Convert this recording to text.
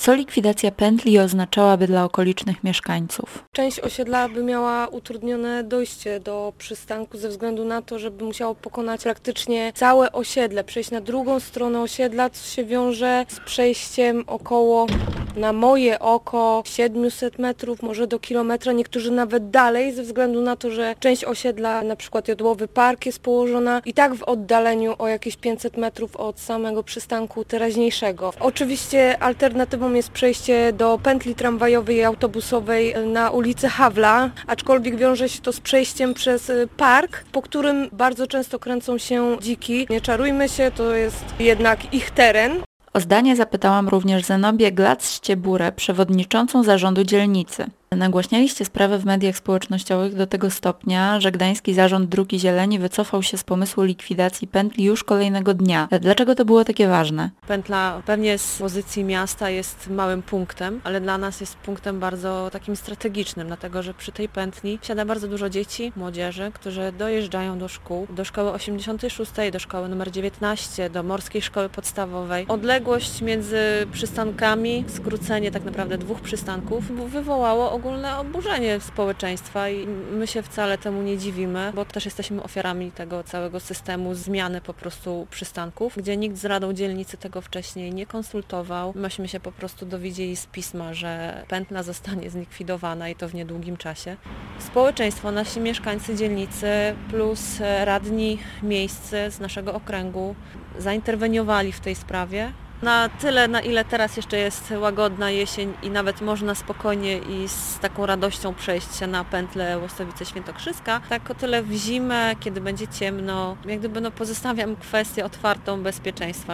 Co likwidacja pętli oznaczałaby dla okolicznych mieszkańców? Część osiedla by miała utrudnione dojście do przystanku ze względu na to, żeby musiało pokonać praktycznie całe osiedle, przejść na drugą stronę osiedla, co się wiąże z przejściem około, na moje oko, 700 metrów, może do kilometra, niektórzy nawet dalej, ze względu na to, że część osiedla, na przykład Jodłowy Park jest położona i tak w oddaleniu o jakieś 500 metrów od samego przystanku teraźniejszego. Oczywiście alternatywą jest przejście do pętli tramwajowej i autobusowej na ulicy Hawla, aczkolwiek wiąże się to z przejściem przez park, po którym bardzo często kręcą się dziki. Nie czarujmy się, to jest jednak ich teren. O zdanie zapytałam również Zenobię Glac-Ścieburę, przewodniczącą zarządu dzielnicy. Nagłaśnialiście sprawę w mediach społecznościowych do tego stopnia, że Gdański Zarząd Dróg i Zieleni wycofał się z pomysłu likwidacji pętli już kolejnego dnia. Dlaczego to było takie ważne? Pętla pewnie z pozycji miasta jest małym punktem, ale dla nas jest punktem bardzo takim strategicznym, dlatego że przy tej pętli wsiada bardzo dużo dzieci, młodzieży, którzy dojeżdżają do szkół, do szkoły 86, do szkoły numer 19, do Morskiej Szkoły Podstawowej. Odległość między przystankami, skrócenie tak naprawdę 2 przystanków wywołało ogólne oburzenie społeczeństwa i my się wcale temu nie dziwimy, bo też jesteśmy ofiarami tego całego systemu zmiany po prostu przystanków, gdzie nikt z Radą Dzielnicy tego wcześniej nie konsultował. Myśmy się po prostu dowiedzieli z pisma, że pętla zostanie zlikwidowana i to w niedługim czasie. Społeczeństwo, nasi mieszkańcy dzielnicy plus radni miejscy z naszego okręgu zainterweniowali w tej sprawie. Na tyle, na ile teraz jeszcze jest łagodna jesień i nawet można spokojnie i z taką radością przejść się na pętlę Łostowice-Świętokrzyska, tak o tyle w zimę, kiedy będzie ciemno, jak gdyby pozostawiam kwestię otwartą bezpieczeństwa.